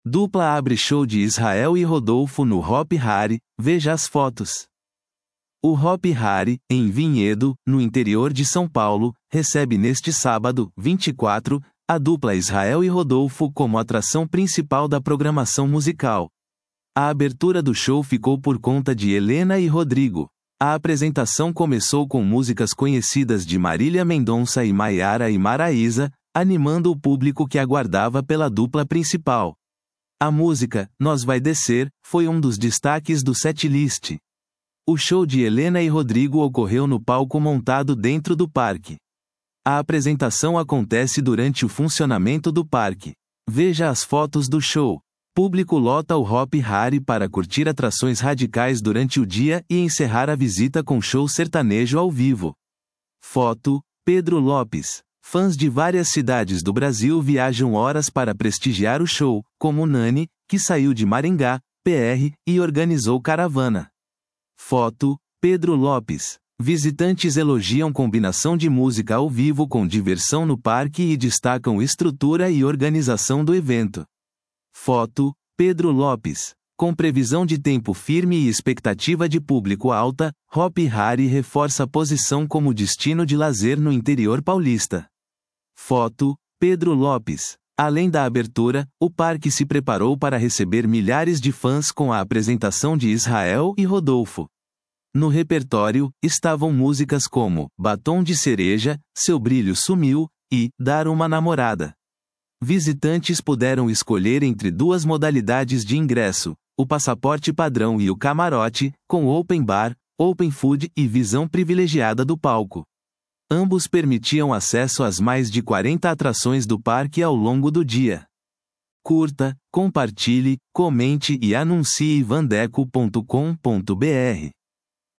Dupla abre show de Israel e Rodolfo no Hop Hari, veja as fotos. O Hop Hari, em Vinhedo, no interior de São Paulo, recebe neste sábado, 24, a dupla Israel e Rodolfo como atração principal da programação musical. A abertura do show ficou por conta de Helena e Rodrigo. A apresentação começou com músicas conhecidas de Marília Mendonça e Maiara e Maraísa, animando o público que aguardava pela dupla principal. A música, Nós Vai Descer, foi um dos destaques do setlist. O show de Helena e Rodrigo ocorreu no palco montado dentro do parque. A apresentação acontece durante o funcionamento do parque. Veja as fotos do show. Público lota o Hop Hari para curtir atrações radicais durante o dia e encerrar a visita com show sertanejo ao vivo. Foto, Pedro Lopes. Fãs de várias cidades do Brasil viajam horas para prestigiar o show, como Nani, que saiu de Maringá, PR, e organizou caravana. Foto, Pedro Lopes. Visitantes elogiam combinação de música ao vivo com diversão no parque e destacam estrutura e organização do evento. Foto, Pedro Lopes. Com previsão de tempo firme e expectativa de público alta, Hop Hari reforça a posição como destino de lazer no interior paulista. Foto, Pedro Lopes. Além da abertura, o parque se preparou para receber milhares de fãs com a apresentação de Israel e Rodolfo. No repertório, estavam músicas como Batom de Cereja, Seu Brilho Sumiu, e Dar uma Namorada. Visitantes puderam escolher entre duas modalidades de ingresso, o passaporte padrão e o camarote, com open bar, open food e visão privilegiada do palco. Ambos permitiam acesso às mais de 40 atrações do parque ao longo do dia. Curta, compartilhe, comente e anuncie vandeco.com.br.